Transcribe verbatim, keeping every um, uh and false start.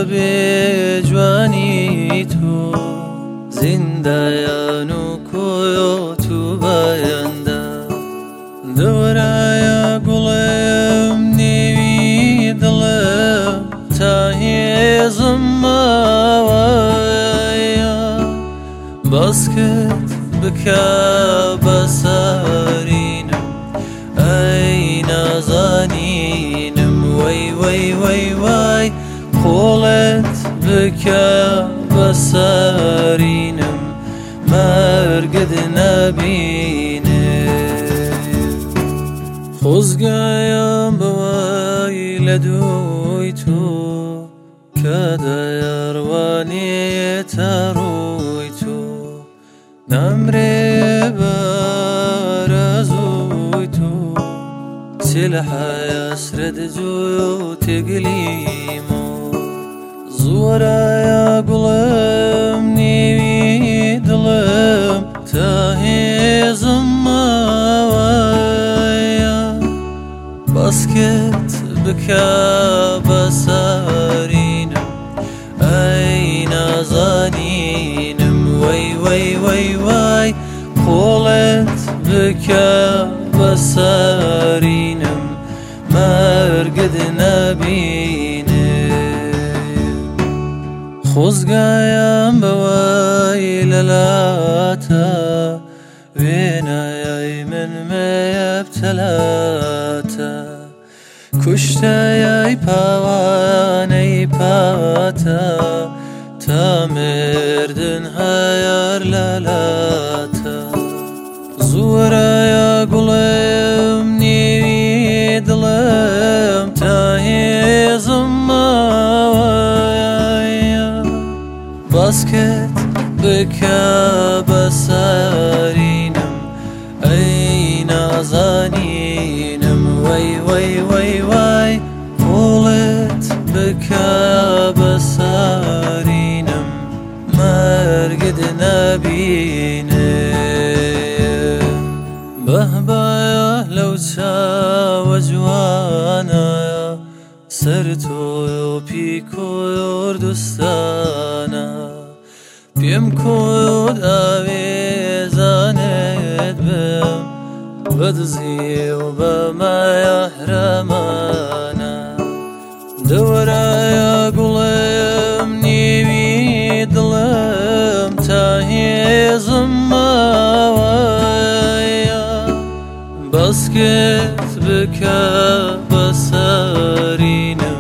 بجوانی تو زندایان و کوی تو باینده دورای گلم نیوی دلم تا هیزم ماویا باسکت بکا بسارینم ای نازانینم وی وی وی وی قولت بکا بسارینم مرگد نبینه خوزگایم بوای لدوی تو کده یاروانی تروی تو نمره برازوی تو سلحه يسرد زوی تقلیمو زورا قلم نیوی دلم تا هیزم ماویا باسکت بکا بسارینم ای نازانینم وی وی وی وی قولت بکا بسارینم مرگد نبینه خوزگایم بوای للاتا وینای من میبتلاتا کشتای پاوانی پاتا تا مردن هیار للاتا زورای گلم نیوی دلم تا هیزم ماویا باسکت بکا بسارینم ای نازانینم وی وی وی وی قولت بکا بسارینم مرگد نبینه بهبایا لو چاو جوانا سرتو پیکو دوستانا پیم کود آویزانت بم بدزی و بما یحرمانا دورای گلم نیوی دلم تا هیزم باسکت بکا بسارینم